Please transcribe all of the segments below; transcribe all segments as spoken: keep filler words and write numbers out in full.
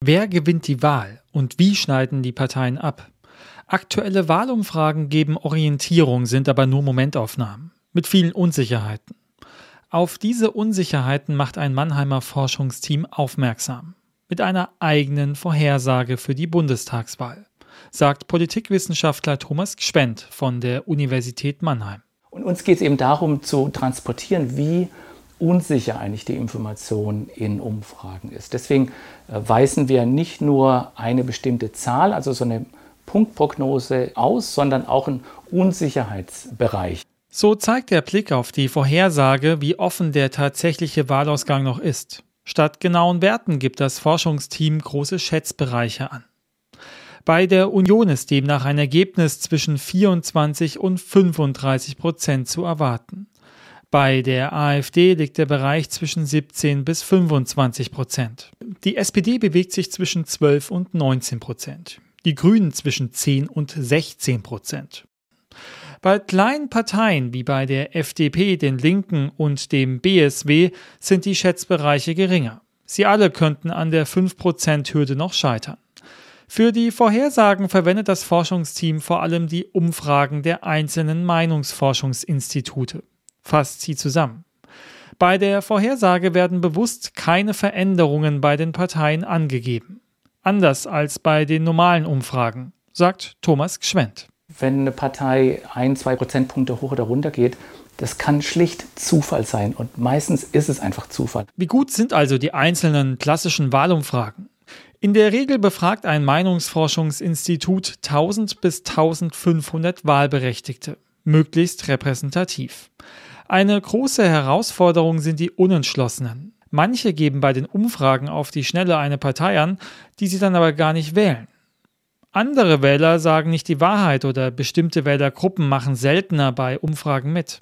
Wer gewinnt die Wahl und wie schneiden die Parteien ab? Aktuelle Wahlumfragen geben Orientierung, sind aber nur Momentaufnahmen mit vielen Unsicherheiten. Auf diese Unsicherheiten macht ein Mannheimer Forschungsteam aufmerksam mit einer eigenen Vorhersage für die Bundestagswahl, sagt Politikwissenschaftler Thomas Gschwendt von der Universität Mannheim. Und uns geht es eben darum zu transportieren, wie unsicher eigentlich die Information in Umfragen ist. Deswegen weisen wir nicht nur eine bestimmte Zahl, also so eine Punktprognose aus, sondern auch einen Unsicherheitsbereich. So zeigt der Blick auf die Vorhersage, wie offen der tatsächliche Wahlausgang noch ist. Statt genauen Werten gibt das Forschungsteam große Schätzbereiche an. Bei der Union ist demnach ein Ergebnis zwischen vierundzwanzig und fünfunddreißig Prozent zu erwarten. Bei der AfD liegt der Bereich zwischen siebzehn bis fünfundzwanzig Prozent. Die S P D bewegt sich zwischen zwölf und neunzehn Prozent. Die Grünen zwischen zehn und sechzehn Prozent. Bei kleinen Parteien wie bei der F D P, den Linken und dem B S W sind die Schätzbereiche geringer. Sie alle könnten an der fünf Prozent Hürde noch scheitern. Für die Vorhersagen verwendet das Forschungsteam vor allem die Umfragen der einzelnen Meinungsforschungsinstitute. Fasst sie zusammen. Bei der Vorhersage werden bewusst keine Veränderungen bei den Parteien angegeben. Anders als bei den normalen Umfragen, sagt Thomas Gschwendt. Wenn eine Partei ein, zwei Prozentpunkte hoch oder runter geht, das kann schlicht Zufall sein und meistens ist es einfach Zufall. Wie gut sind also die einzelnen klassischen Wahlumfragen? In der Regel befragt ein Meinungsforschungsinstitut tausend bis eintausendfünfhundert Wahlberechtigte, möglichst repräsentativ. Eine große Herausforderung sind die Unentschlossenen. Manche geben bei den Umfragen auf die Schnelle eine Partei an, die sie dann aber gar nicht wählen. Andere Wähler sagen nicht die Wahrheit oder bestimmte Wählergruppen machen seltener bei Umfragen mit.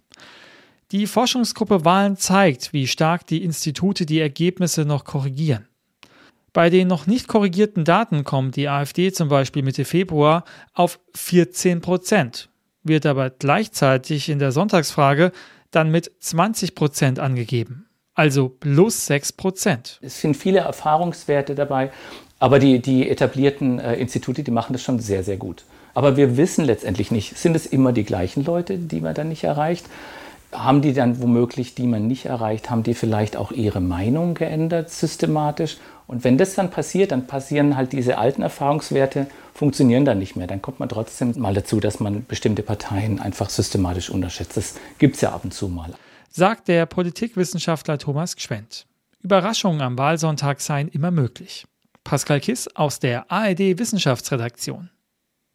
Die Forschungsgruppe Wahlen zeigt, wie stark die Institute die Ergebnisse noch korrigieren. Bei den noch nicht korrigierten Daten kommt die AfD zum Beispiel Mitte Februar auf vierzehn Prozent, wird aber gleichzeitig in der Sonntagsfrage dann mit zwanzig Prozent angegeben, also plus sechs Prozent. Es sind viele Erfahrungswerte dabei, aber die, die etablierten äh, Institute, die machen das schon sehr, sehr gut. Aber wir wissen letztendlich nicht, sind es immer die gleichen Leute, die man dann nicht erreicht? Haben die dann womöglich, die man nicht erreicht, haben die vielleicht auch ihre Meinung geändert systematisch? Und wenn das dann passiert, dann passieren halt diese alten Erfahrungswerte, funktionieren dann nicht mehr. Dann kommt man trotzdem mal dazu, dass man bestimmte Parteien einfach systematisch unterschätzt. Das gibt es ja ab und zu mal. Sagt der Politikwissenschaftler Thomas Gschwendt. Überraschungen am Wahlsonntag seien immer möglich. Pascal Kiss aus der A R D Wissenschaftsredaktion.